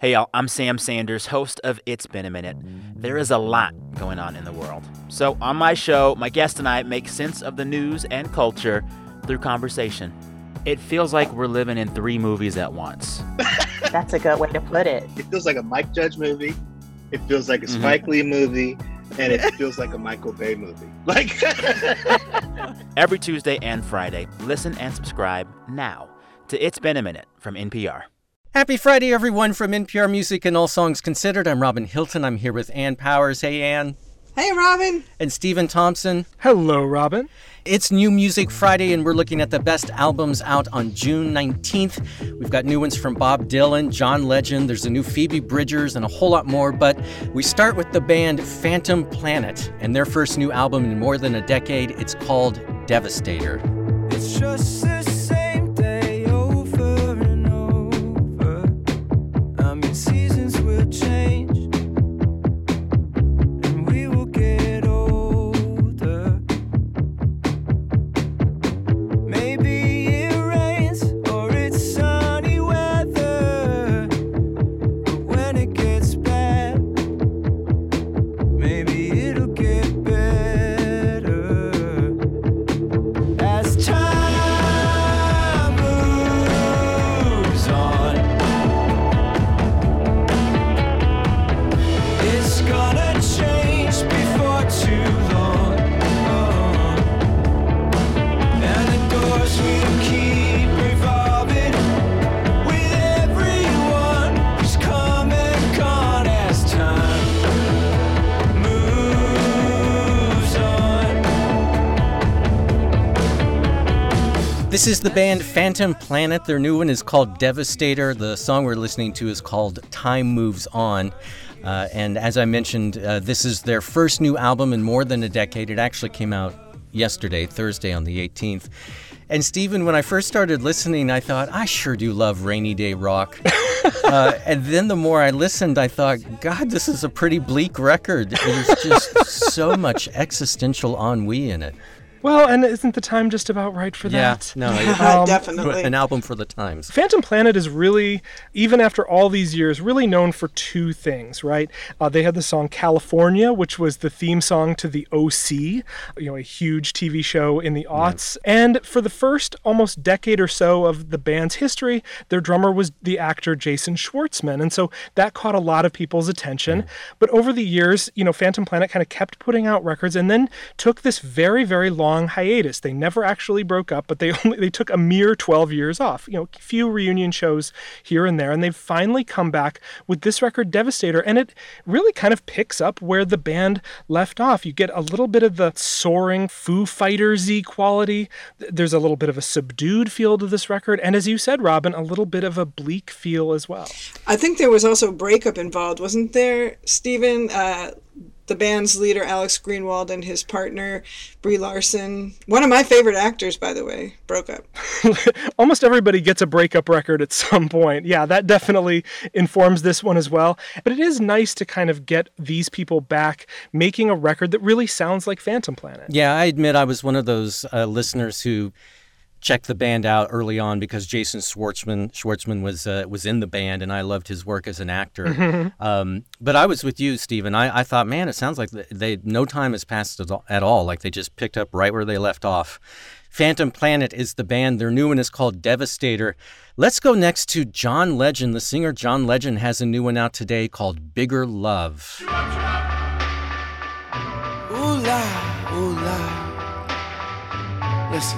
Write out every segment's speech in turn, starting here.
Hey, y'all, I'm Sam Sanders, host of It's Been a Minute. There is a lot going on in the world. So on my show, my guest and I make sense of the news and culture through conversation. It feels like we're living in 3 movies at once. That's a good way to put it. It feels like a Mike Judge movie. It feels like a Spike Lee movie. And it feels like a Michael Bay movie. Every Tuesday and Friday, listen and subscribe now to It's Been a Minute from NPR. Happy Friday, everyone, from NPR Music and All Songs Considered. I'm Robin Hilton. I'm here with Ann Powers. Hey, Ann. Hey, Robin. And Stephen Thompson. Hello, Robin. It's New Music Friday, and we're looking at the best albums out on June 19th. We've got new ones from Bob Dylan, John Legend, there's a new Phoebe Bridgers, and a whole lot more. But we start with the band Phantom Planet and their first new album in more than a decade. It's called Devastator. It's just the same day over and over. I mean, seasons will change. This is the band Phantom Planet. Their new one is called Devastator. The song we're listening to is called Time Moves On. And as I mentioned, this is their first new album in more than a decade. It actually came out yesterday, Thursday on the 18th. And Stephen, when I first started listening, I thought, I sure do love Rainy Day Rock. And then the more I listened, I thought, God, this is a pretty bleak record. There's just so much existential ennui in it. Well, and isn't the time just about right for that? No, definitely. An album for the times. Phantom Planet is really, even after all these years, really known for 2 things, right? They had the song California, which was the theme song to the OC, a huge TV show in the aughts. Yeah. And for the first almost decade or so of the band's history, their drummer was the actor Jason Schwartzman. And so that caught a lot of people's attention. But over the years, Phantom Planet kind of kept putting out records and then took this very, very long hiatus. They never actually broke up, but they took a mere 12 years off. Few reunion shows here and there, and they've finally come back with this record, Devastator, and it really kind of picks up where the band left off. You get a little bit of the soaring Foo Fighters-y quality. There's a little bit of a subdued feel to this record, and as you said, Robin, a little bit of a bleak feel as well. I think there was also breakup involved, wasn't there, Stephen? The band's leader, Alex Greenwald, and his partner, Brie Larson, one of my favorite actors, by the way, broke up. Almost everybody gets a breakup record at some point. Yeah, that definitely informs this one as well. But it is nice to kind of get these people back making a record that really sounds like Phantom Planet. Yeah, I admit I was one of those listeners who checked the band out early on because Jason Schwartzman was in the band, and I loved his work as an actor. Mm-hmm. But I was with you, Stephen. I thought, man, it sounds like no time has passed at all. Like they just picked up right where they left off. Phantom Planet is the band. Their new one is called Devastator. Let's go next to John Legend. The singer John Legend has a new one out today called Bigger Love. Ooh la, ooh la. Listen.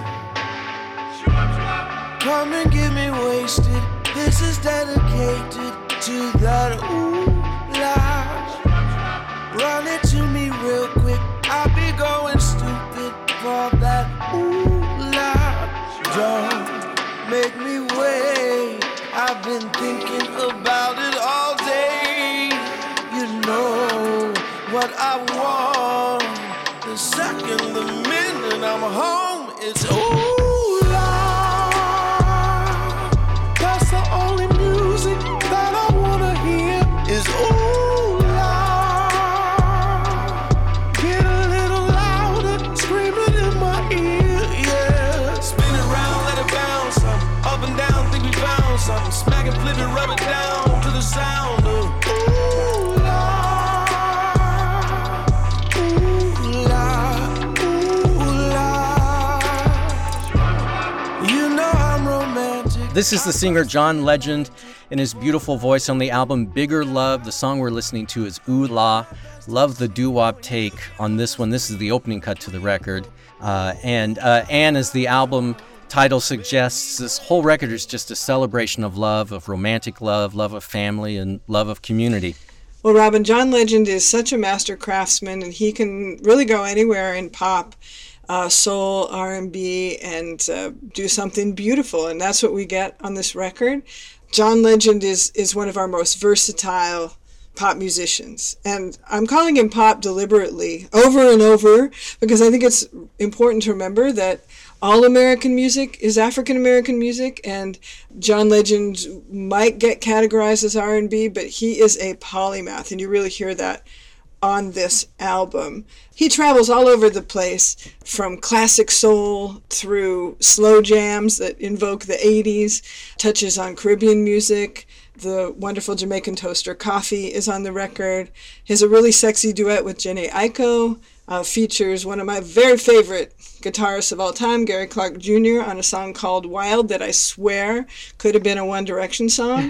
Come and get me wasted. This is dedicated to that ooh la. Run it to me real quick. I'll be going stupid for that ooh la. Don't make me wait. I've been thinking about it all day. You know what I want. The second, the minute I'm home, it's ooh. Is ooh la. Get a little louder, screaming in my ear, yeah. Spin it round, let it bounce. Up and down, think we found something. Smack it, flip it, rub it down to the sound This is the singer John Legend in his beautiful voice on the album Bigger Love. The song we're listening to is Ooh La. Love the doo-wop take on this one. This is the opening cut to the record. And as the album title suggests, this whole record is just a celebration of love, of romantic love, love of family, and love of community. Well, Robin, John Legend is such a master craftsman, and he can really go anywhere in pop, soul, R&B, and do something beautiful. And that's what we get on this record. John Legend is one of our most versatile pop musicians. And I'm calling him pop deliberately over and over because I think it's important to remember that all American music is African American music, and John Legend might get categorized as R&B, but he is a polymath, and you really hear that on this album. He travels all over the place, from classic soul through slow jams that invoke the 80s, touches on Caribbean music. The wonderful Jamaican toaster Coffee is on the record. He has a really sexy duet with Jhené Aiko, features one of my very favorite guitarists of all time, Gary Clark Jr., on a song called Wild that I swear could have been a One Direction song.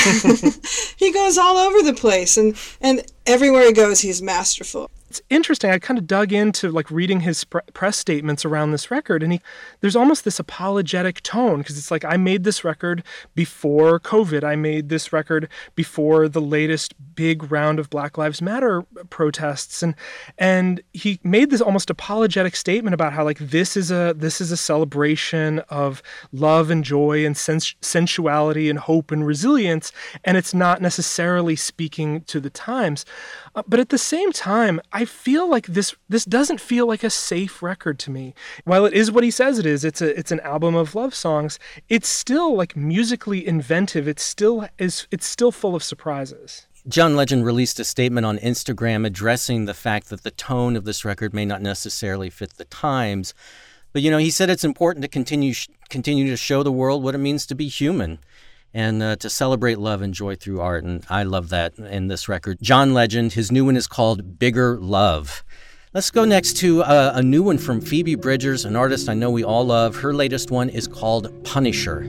He goes all over the place, and everywhere he goes, he's masterful. It's interesting. I kind of dug into reading his press statements around this record, and there's almost this apologetic tone, because it's like, I made this record before COVID. I made this record before the latest big round of Black Lives Matter protests, and he made this almost apologetic statement about how this is a celebration of love and joy and sensuality and hope and resilience, and it's not necessarily speaking to the times. But at the same time, I feel like this doesn't feel like a safe record to me. While it is what he says it is, it's an album of love songs, it's still musically inventive. It's still full of surprises. John Legend released a statement on Instagram addressing the fact that the tone of this record may not necessarily fit the times. But he said it's important to continue to show the world what it means to be human, and to celebrate love and joy through art. And I love that in this record. John Legend, his new one is called Bigger Love. Let's go next to a new one from Phoebe Bridgers, an artist I know we all love. Her latest one is called Punisher.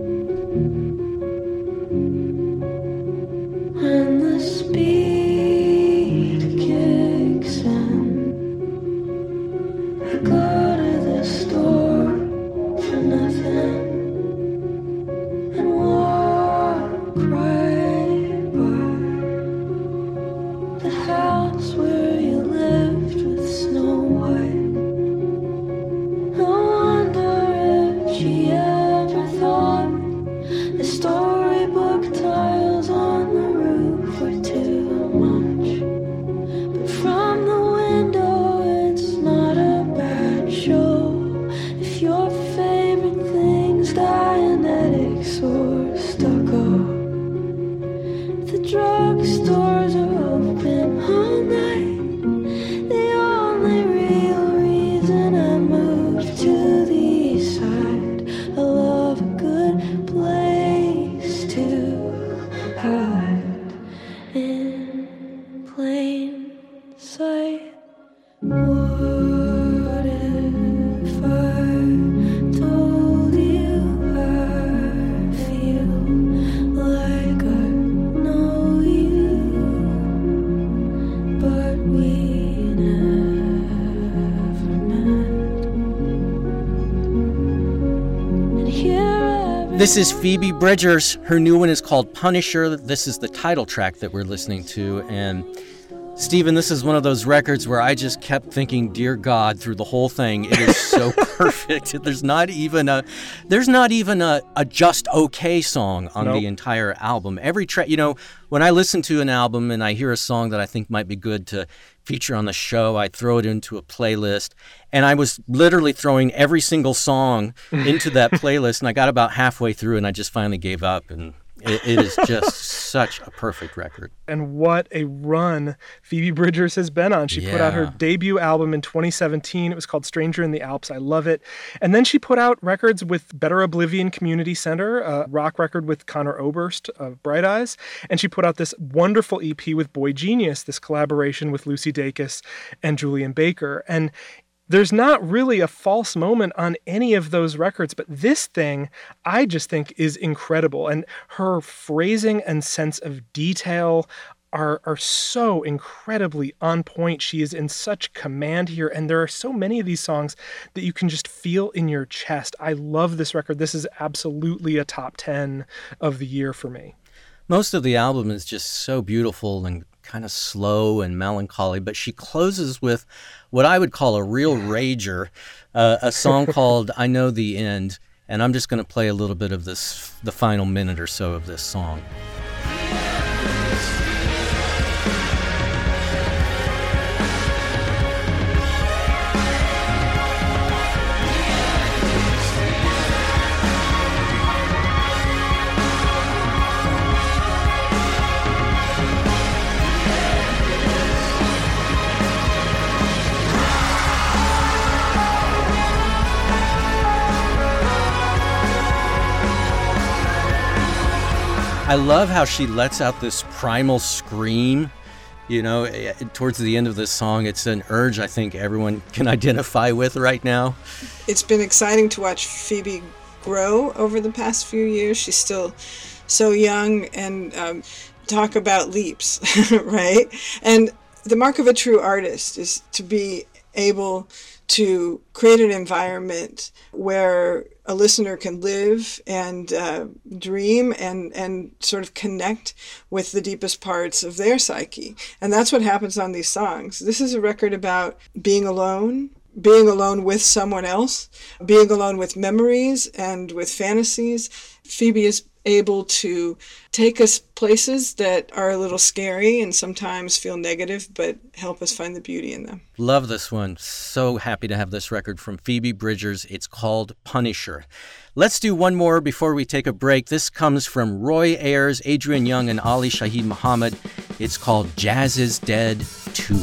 When the speed kicks in, I go to the store for nothing. This is Phoebe Bridgers. Her new one is called Punisher. This is the title track that we're listening to. And Stephen, this is one of those records where I just kept thinking, dear God, through the whole thing. It is so perfect. There's not even a just okay song on the entire album. Every track, when I listen to an album and I hear a song that I think might be good to feature on the show, I throw it into a playlist. And I was literally throwing every single song into that playlist, and I got about halfway through and I just finally gave up. And it is just such a perfect record. And what a run Phoebe Bridgers has been on. She put out her debut album in 2017. It was called Stranger in the Alps. I love it. And then she put out records with Better Oblivion Community Center, a rock record with Conor Oberst of Bright Eyes. And she put out this wonderful EP with Boy Genius, this collaboration with Lucy Dacus and Julian Baker. And There's not really a false moment on any of those records, but this thing I just think is incredible. And her phrasing and sense of detail are so incredibly on point. She is in such command here, and there are so many of these songs that you can just feel in your chest. I love this record. This is absolutely a top 10 of the year for me. Most of the album is just so beautiful and kind of slow and melancholy, but she closes with what I would call a real rager, a song called I Know the End, and I'm just going to play a little bit of the final minute or so of this song. I love how she lets out this primal scream, towards the end of this song. It's an urge I think everyone can identify with right now. It's been exciting to watch Phoebe grow over the past few years. She's still so young, and talk about leaps, right? And the mark of a true artist is to be able to create an environment where a listener can live and dream and sort of connect with the deepest parts of their psyche. And that's what happens on these songs. This is a record about being alone with someone else, being alone with memories and with fantasies. Phoebe is able to take us places that are a little scary and sometimes feel negative, but help us find the beauty in them. Love this one. So happy to have this record from Phoebe Bridgers. It's called Punisher. Let's do one more before we take a break. This comes from Roy Ayers, Adrian Young, and Ali Shaheed Muhammad. It's called Jazz is Dead 2.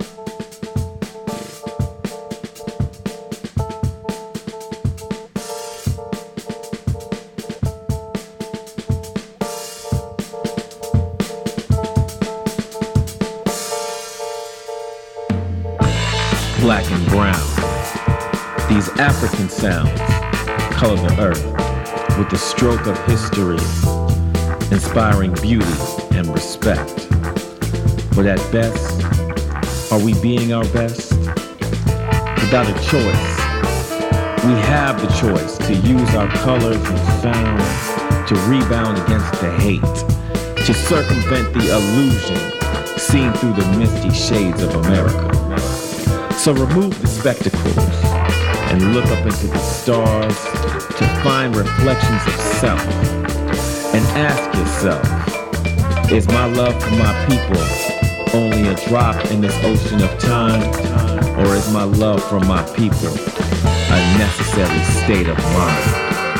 Black and brown. These African sounds color the earth with the stroke of history, inspiring beauty and respect. But at best, are we being our best? Without a choice, we have the choice to use our colors and sounds to rebound against the hate, to circumvent the illusion seen through the misty shades of America. So remove the spectacles and look up into the stars to find reflections of self. And ask yourself, is my love for my people only a drop in this ocean of time? Or is my love for my people a necessary state of mind?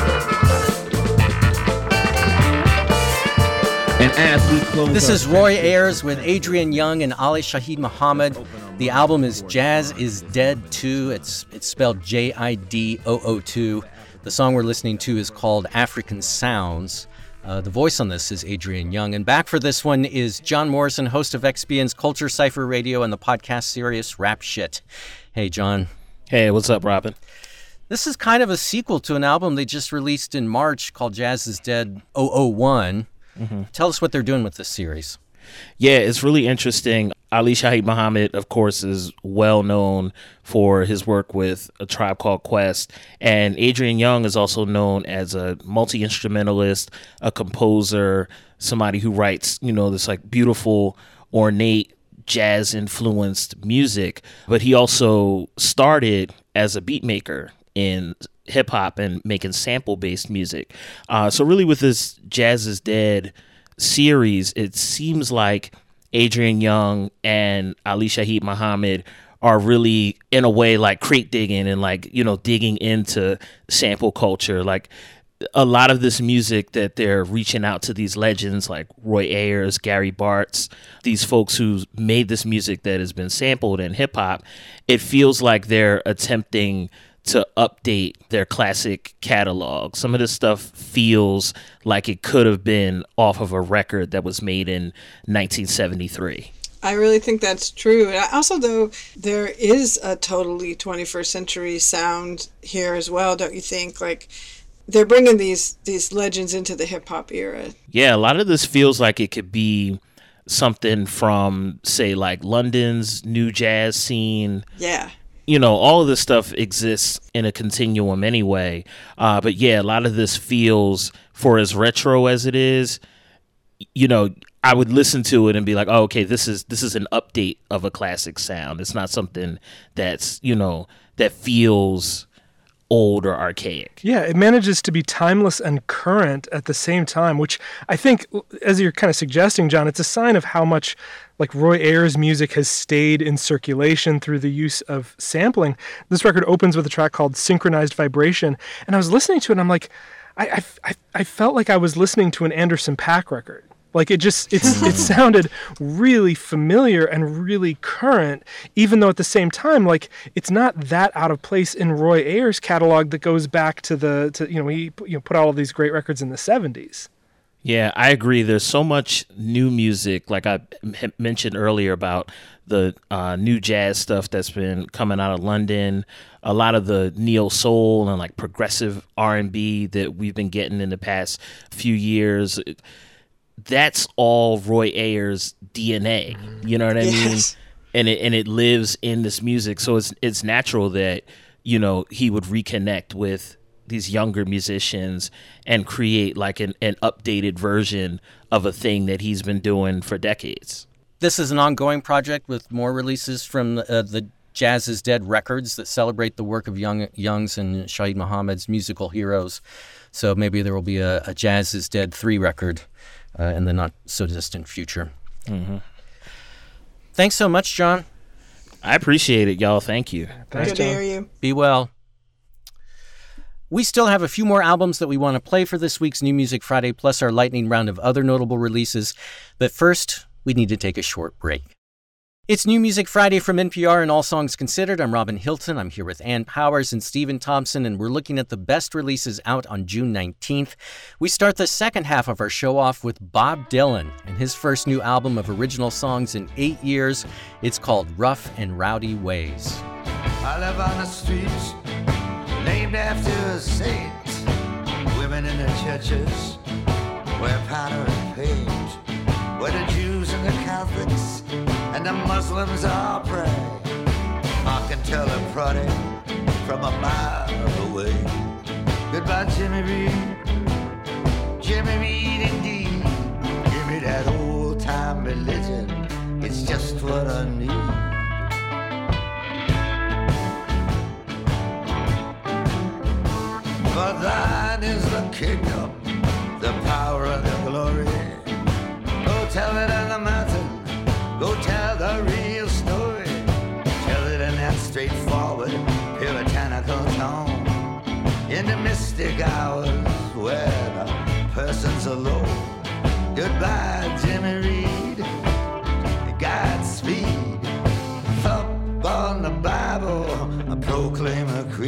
And as we close, this is Roy Ayers with Adrian Young and Ali Shaheed Muhammad. The album is Jazz is Dead 2. It's spelled JIDOO2. The song we're listening to is called African Sounds. The voice on this is Adrian Young. And back for this one is John Morrison, host of XBN's Culture Cypher Radio and the podcast series Rap Shit. Hey, John. Hey, what's up, Robin? This is kind of a sequel to an album they just released in March called Jazz is Dead 001. Mm-hmm. Tell us what they're doing with this series. Yeah, it's really interesting. Ali Shaheed Muhammad, of course, is well known for his work with A Tribe Called Quest. And Adrian Young is also known as a multi-instrumentalist, a composer, somebody who writes, this like beautiful, ornate, jazz-influenced music. But he also started as a beat maker in hip-hop and making sample-based music. So really with this Jazz is Dead series, it seems like Adrian Young and Ali Shaheed Muhammad are really, in a way, like crate digging and digging into sample culture. Like a lot of this music that they're reaching out to these legends like Roy Ayers, Gary Bartz, these folks who made this music that has been sampled in hip hop, it feels like they're attempting to update their classic catalog. Some of this stuff feels like it could have been off of a record that was made in 1973. I really think that's true. And also, though, there is a totally 21st century sound here as well, don't you think? Like, they're bringing these legends into the hip-hop era. Yeah, a lot of this feels like it could be something from, say, like London's new jazz scene. Yeah. You know, all of this stuff exists in a continuum anyway. But yeah, a lot of this feels, for as retro as it is, you know, I would listen to it and be like, oh, okay, this is an update of a classic sound. It's not something that's, you know, that feels old or archaic. Yeah, it manages to be timeless and current at the same time, which I think, as you're kind of suggesting, John, it's a sign of how much like Roy Ayers' music has stayed in circulation through the use of sampling. This record opens with a track called Synchronized Vibration, and I was listening to it and I'm like, I felt like I was listening to an Anderson .Paak record. Like it sounded really familiar and really current, even though at the same time, like it's not that out of place in Roy Ayers' catalog that goes back to he put out all these great records in the 70s. Yeah, I agree. There's so much new music, like I mentioned earlier about the new jazz stuff that's been coming out of London, a lot of the neo soul and like progressive R&B that we've been getting in the past few years. That's all Roy Ayers' DNA. You know what I mean? And it lives in this music. So it's natural that, you know, he would reconnect with these younger musicians and create like an updated version of a thing that he's been doing for decades. This is an ongoing project with more releases from the Jazz is Dead records that celebrate the work of Young's and Shaheed Muhammad's musical heroes. So maybe there will be a Jazz is Dead 3 record in the not-so-distant future. Mm-hmm. Thanks so much, John. I appreciate it, y'all. Thank you. Thanks, Good to hear you. Be well. We still have a few more albums that we want to play for this week's New Music Friday, plus our lightning round of other notable releases. But first, we need to take a short break. It's New Music Friday from NPR and All Songs Considered. I'm Robin Hilton. I'm here with Ann Powers and Stephen Thompson, and we're looking at the best releases out on June 19th. We start the second half of our show off with Bob Dylan and his first new album of original songs in 8 years. It's called Rough and Rowdy Ways. I live on the streets named after a saint. Women in the churches wear powder and paint, where the Jews and the Catholics and the Muslims all pray. I can tell a party from a mile away. Goodbye, Jimmy Reed. Jimmy Reed, indeed. Give me that old-time religion. It's just what I need. For thine is the kingdom, the power and the glory. Go tell it on the mountain. Go tell the real story. Tell it in that straightforward, puritanical tone. In the mystic hours where the person's alone. Goodbye, Jimmy Reed. Godspeed. Thump on the Bible, proclaim a creed.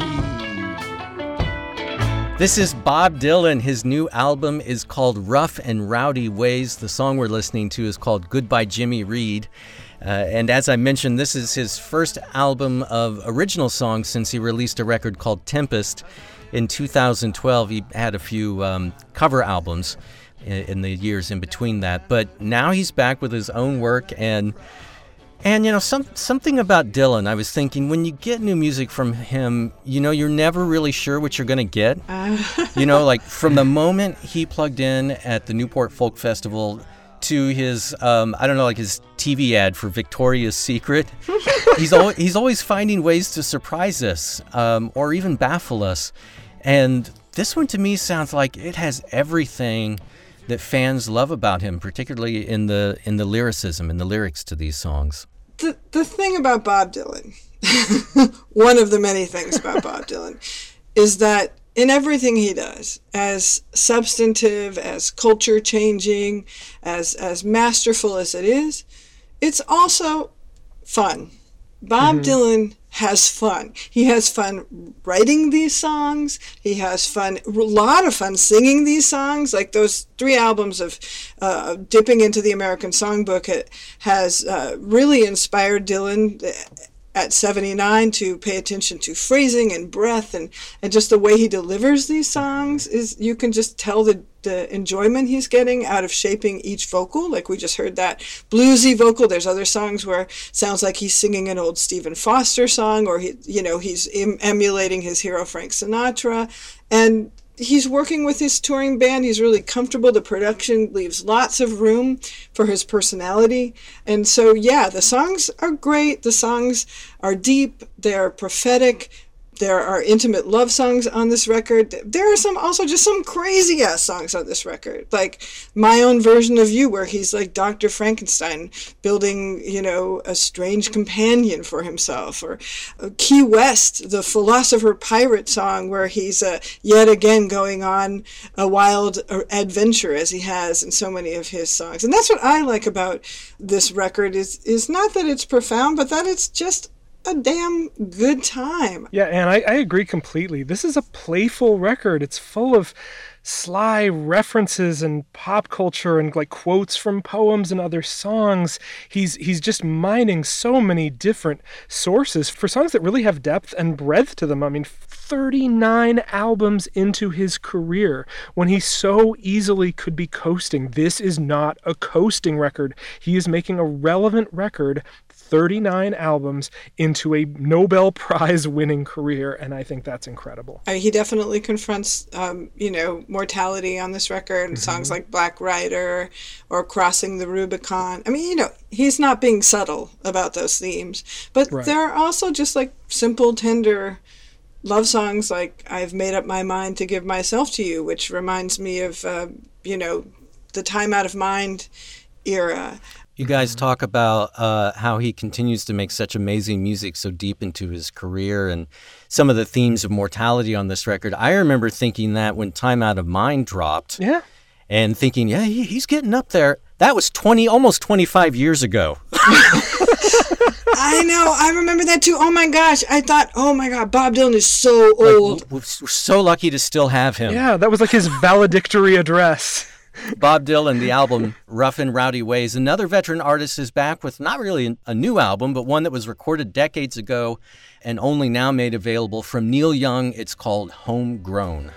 This is Bob Dylan. His new album is called Rough and Rowdy Ways. The song we're listening to is called Goodbye Jimmy Reed. And as I mentioned, this is his first album of original songs since he released a record called Tempest in 2012. He had a few cover albums in the years in between that. But now he's back with his own work. And you know, something about Dylan, I was thinking, when you get new music from him, you know, you're never really sure what you're going to get. You know, like from the moment he plugged in at the Newport Folk Festival to his, like his TV ad for Victoria's Secret, he's always finding ways to surprise us or even baffle us. And this one to me sounds like it has everything that fans love about him, particularly in the lyricism and the lyrics to these songs. The thing about Bob Dylan, one of the many things about Bob Dylan, is that in everything he does, as substantive, as culture-changing, as masterful as it is, it's also fun. Bob Dylan has fun. He has fun writing these songs. He has fun, a lot of fun singing these songs. Like those 3 albums of dipping into the American Songbook has really inspired Dylan at 79 to pay attention to phrasing and breath and just the way he delivers these songs. Is you can just tell the enjoyment he's getting out of shaping each vocal. Like we just heard that bluesy vocal. There's other songs where it sounds like he's singing an old Stephen Foster song, or he's emulating his hero Frank Sinatra. And he's working with his touring band. He's really comfortable. The production leaves lots of room for his personality. And so, yeah, the songs are great. The songs are deep. They're prophetic. There are intimate love songs on this record. There are some crazy ass songs on this record, like My Own Version of You, where he's like Dr. Frankenstein building, a strange companion for himself, or Key West, the philosopher pirate song, where he's yet again going on a wild adventure as he has in so many of his songs. And that's what I like about this record is not that it's profound, but that it's just a damn good time. Yeah, and I agree completely. This is a playful record. It's full of sly references and pop culture and like quotes from poems and other songs. He's just mining so many different sources for songs that really have depth and breadth to them. I mean, 39 albums into his career when he so easily could be coasting. This is not a coasting record. He is making a relevant record 39 albums into a Nobel Prize winning career, and I think that's incredible. He definitely confronts, mortality on this record, mm-hmm. Songs like Black Rider or Crossing the Rubicon. I mean, he's not being subtle about those themes, but right. There are also just like simple, tender love songs like I've Made Up My Mind to Give Myself to You, which reminds me of, the Time Out of Mind era. You guys talk about how he continues to make such amazing music so deep into his career and some of the themes of mortality on this record. I remember thinking that when Time Out of Mind dropped. Yeah. And thinking, yeah, he's getting up there. That was almost 25 years ago. I know. I remember that too. Oh my gosh. I thought, oh my God, Bob Dylan is so old. We're so lucky to still have him. Yeah, that was like his valedictory address. Bob Dylan, the album Rough and Rowdy Ways. Another veteran artist is back with not really a new album, but one that was recorded decades ago and only now made available from Neil Young. It's called Homegrown.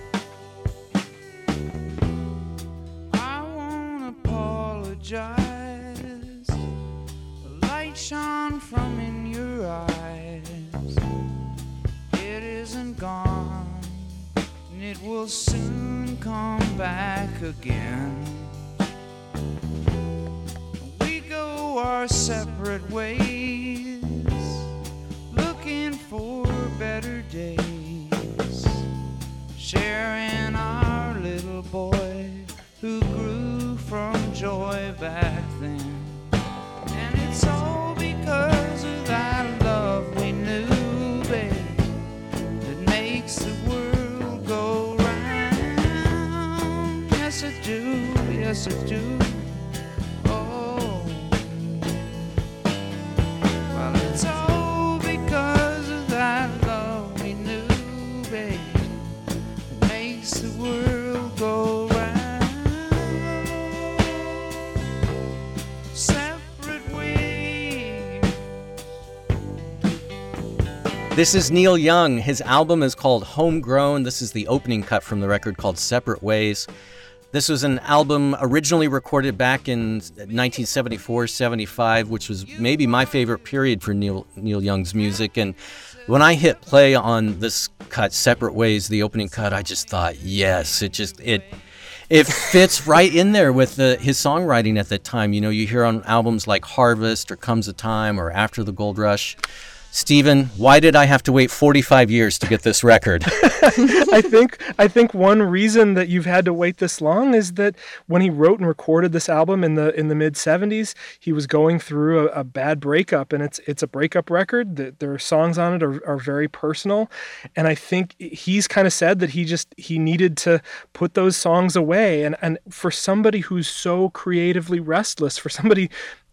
I won't apologize. The light shone from in your eyes. It isn't gone. It will soon come back again. We go our separate ways, looking for better days, sharing our little boy who grew from joy back then. And it's all because of that love we knew, babe, that makes the world go round. Yes, it do, yes, it do. Oh, well, it's all because of that love we knew, babe, that makes the world go round. Separate ways. This is Neil Young. His album is called Homegrown. This is the opening cut from the record called Separate Ways. This was an album originally recorded back in 1974-75, which was maybe my favorite period for Neil Young's music. And when I hit play on this cut, Separate Ways, the opening cut, I just thought, yes, it fits right in there with his songwriting at the time. You know, you hear on albums like Harvest or Comes a Time or After the Gold Rush. Stephen, why did I have to wait 45 years to get this record? I think one reason that you've had to wait this long is that when he wrote and recorded this album in the mid 70s, he was going through a bad breakup, and it's a breakup record. There are songs on it are very personal, and I think he's kind of said that he needed to put those songs away, and for somebody who's so creatively restless, for somebody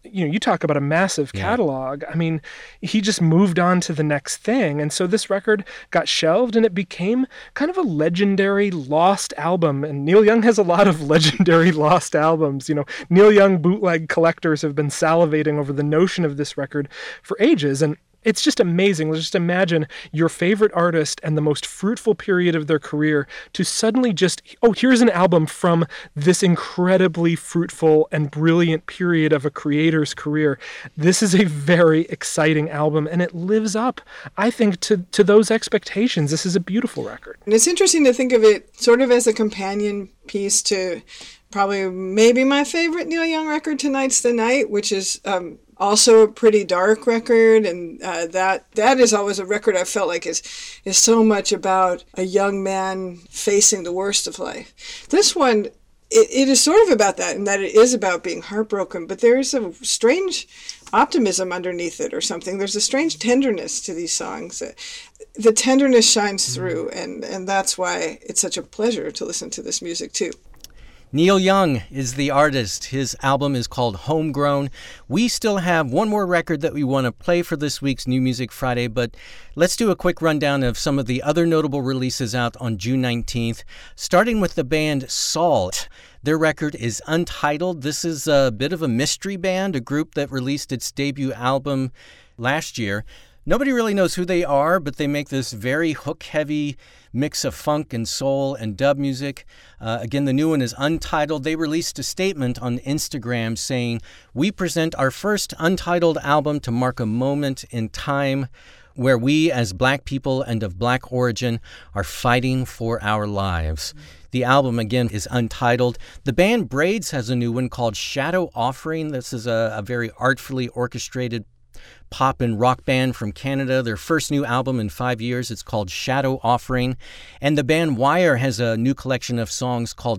you talk about a massive catalog. I mean, he just moved on to the next thing. And so this record got shelved and it became kind of a legendary lost album. And Neil Young has a lot of legendary lost albums. Neil Young bootleg collectors have been salivating over the notion of this record for ages. And it's just amazing. Let's just imagine your favorite artist and the most fruitful period of their career to suddenly here's an album from this incredibly fruitful and brilliant period of a creator's career. This is a very exciting album, and it lives up, I think, to those expectations. This is a beautiful record. And it's interesting to think of it sort of as a companion piece to probably maybe my favorite Neil Young record, Tonight's the Night, which is also a pretty dark record, and that is always a record I felt like is so much about a young man facing the worst of life. This one, it is sort of about that, in that it is about being heartbroken, but there is a strange optimism underneath it or something. There's a strange tenderness to these songs. The tenderness shines through, and that's why it's such a pleasure to listen to this music too. Neil Young is the artist. His album is called Homegrown. We still have one more record that we want to play for this week's New Music Friday, but let's do a quick rundown of some of the other notable releases out on June 19th, starting with the band Salt. Their record is Untitled. This is a bit of a mystery band, a group that released its debut album last year. Nobody really knows who they are, but they make this very hook-heavy mix of funk and soul and dub music. Again, the new one is Untitled. They released a statement on Instagram saying, "We present our first Untitled album to mark a moment in time where we, as Black people and of Black origin, are fighting for our lives." The album, again, is Untitled. The band Braids has a new one called Shadow Offering. This is a very artfully orchestrated pop and rock band from Canada. Their first new album in 5 years. It's called Shadow Offering. And the band Wire has a new collection of songs called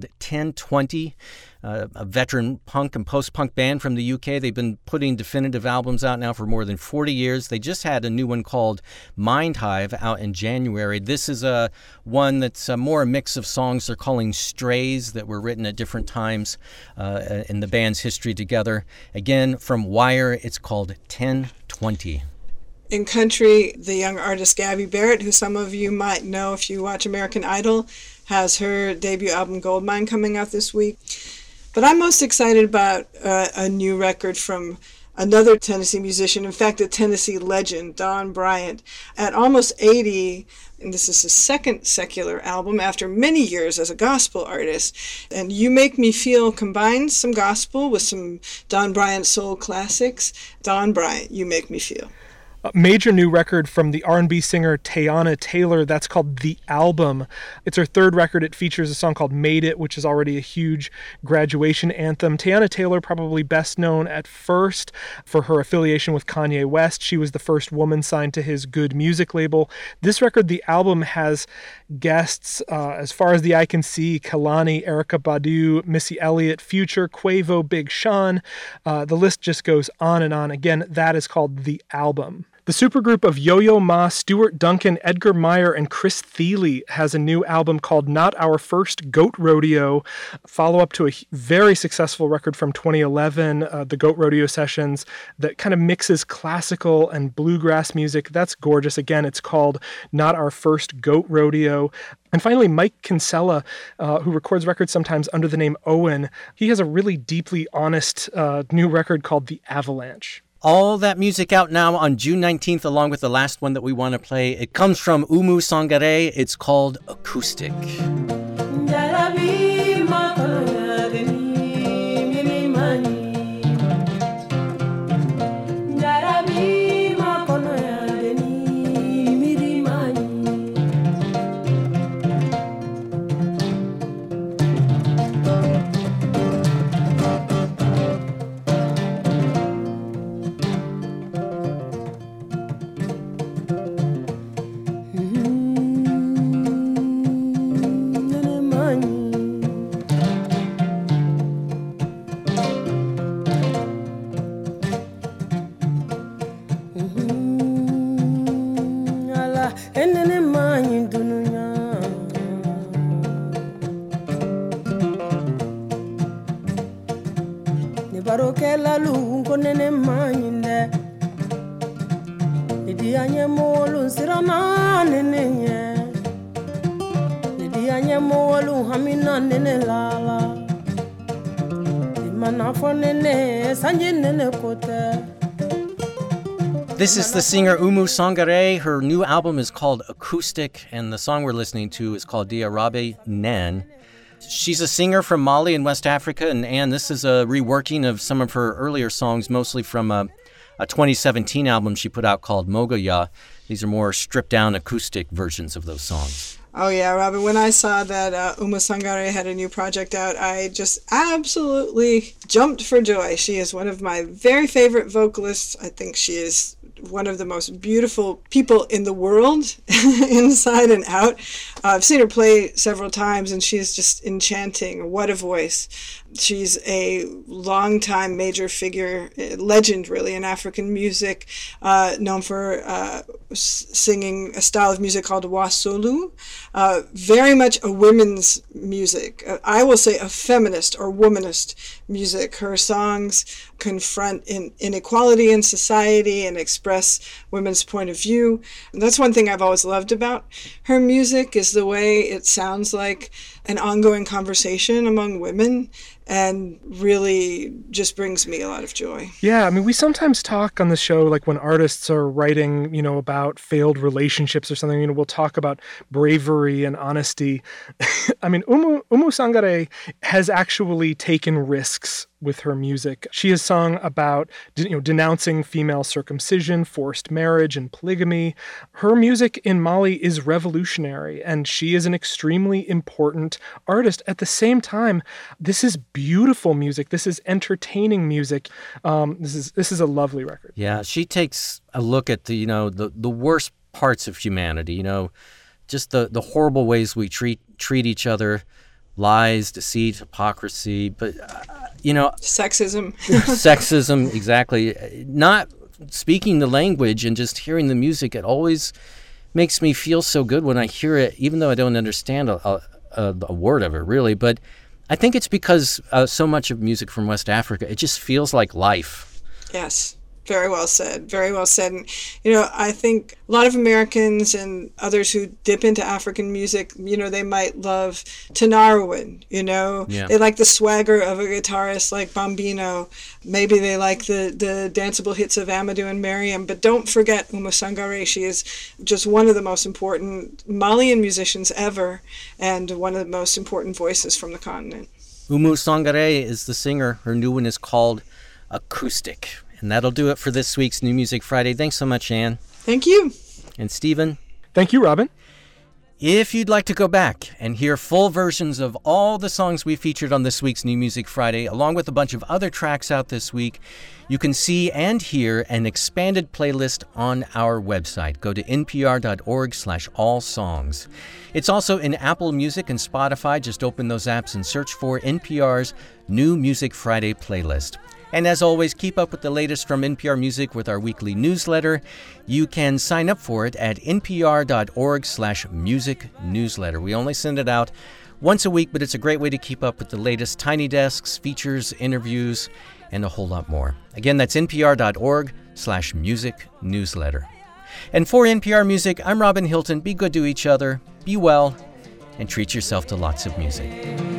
1020, a veteran punk and post-punk band from the UK. They've been putting definitive albums out now for more than 40 years. They just had a new one called Mind Hive out in January. This is one that's more a mix of songs they're calling strays that were written at different times in the band's history together. Again, from Wire, it's called 1020. In country, the young artist Gabby Barrett, who some of you might know if you watch American Idol, has her debut album Goldmine coming out this week. But I'm most excited about a new record from another Tennessee musician, in fact, a Tennessee legend, Don Bryant. At almost 80, and this is his second secular album after many years as a gospel artist. And You Make Me Feel combines some gospel with some Don Bryant soul classics. Don Bryant, You Make Me Feel. A major new record from the R&B singer Teyana Taylor. That's called The Album. It's her third record. It features a song called Made It, which is already a huge graduation anthem. Teyana Taylor, probably best known at first for her affiliation with Kanye West. She was the first woman signed to his Good Music label. This record, The Album, has guests, as far as the eye can see, Kehlani, Erykah Badu, Missy Elliott, Future, Quavo, Big Sean. The list just goes on and on. Again, that is called The Album. The supergroup of Yo-Yo Ma, Stuart Duncan, Edgar Meyer, and Chris Thile has a new album called Not Our First Goat Rodeo, follow-up to a very successful record from 2011, the Goat Rodeo Sessions, that kind of mixes classical and bluegrass music. That's gorgeous. Again, it's called Not Our First Goat Rodeo. And finally, Mike Kinsella, who records records sometimes under the name Owen, he has a really deeply honest new record called The Avalanche. All that music out now on June 19th, along with the last one that we want to play. It comes from Umu Sangare. It's called Acoustic. nene manyinde Nidi anye molu sirana nene nye Nidi anye molu hamina nene lala Dimana fo nene sanje nene kote. This is the singer Oumou Sangaré. Her new album is called Acoustic, and the song we're listening to is called Diarabe Nen. She's a singer from Mali in West Africa, and Anne, this is a reworking of some of her earlier songs, mostly from a 2017 album she put out called Mogoya. These are more stripped-down acoustic versions of those songs. Oh yeah, Robin, when I saw that Oumou Sangaré had a new project out, I just absolutely jumped for joy. She is one of my very favorite vocalists. I think she is one of the most beautiful people in the world, inside and out. I've seen her play several times, and she is just enchanting. What a voice. She's a longtime major figure, legend really, in African music, known for singing a style of music called wassoulou, very much a women's music. I will say a feminist or womanist music. Her songs confront inequality in society and express women's point of view. And that's one thing I've always loved about her music, is the way it sounds like an ongoing conversation among women, and really just brings me a lot of joy. Yeah, I mean, we sometimes talk on the show, like when artists are writing, you know, about failed relationships or something, you know, we'll talk about bravery and honesty. I mean, Oumou Sangaré has actually taken risks with her music. She has sung about, you know, denouncing female circumcision, forced marriage, and polygamy. Her music in Mali is revolutionary, and she is an extremely important artist. At the same time, this is beautiful music. This is entertaining music. This is a lovely record. Yeah, she takes a look at the worst parts of humanity. You know, just the horrible ways we treat each other, lies, deceit, hypocrisy, but sexism, exactly. Not speaking the language and just hearing the music, it always makes me feel so good when I hear it, even though I don't understand a word of it really. But I think it's because so much of music from West Africa, it just feels like life. Yes. Very well said. Very well said. And, you know, I think a lot of Americans and others who dip into African music, you know, they might love Tinariwen, you know. Yeah. They like the swagger of a guitarist like Bambino. Maybe they like the danceable hits of Amadou and Mariam. But don't forget Oumou Sangaré. She is just one of the most important Malian musicians ever, and one of the most important voices from the continent. Oumou Sangaré is the singer. Her new one is called Acoustic. And that'll do it for this week's New Music Friday. Thanks so much, Anne. Thank you. And Stephen. Thank you, Robin. If you'd like to go back and hear full versions of all the songs we featured on this week's New Music Friday, along with a bunch of other tracks out this week, you can see and hear an expanded playlist on our website. Go to npr.org/allsongs. It's also in Apple Music and Spotify. Just open those apps and search for NPR's New Music Friday playlist. And as always, keep up with the latest from NPR Music with our weekly newsletter. You can sign up for it at npr.org/music-newsletter. We only send it out once a week, but it's a great way to keep up with the latest Tiny Desks, features, interviews, and a whole lot more. Again, that's npr.org/music-newsletter. And for NPR Music, I'm Robin Hilton. Be good to each other, be well, and treat yourself to lots of music.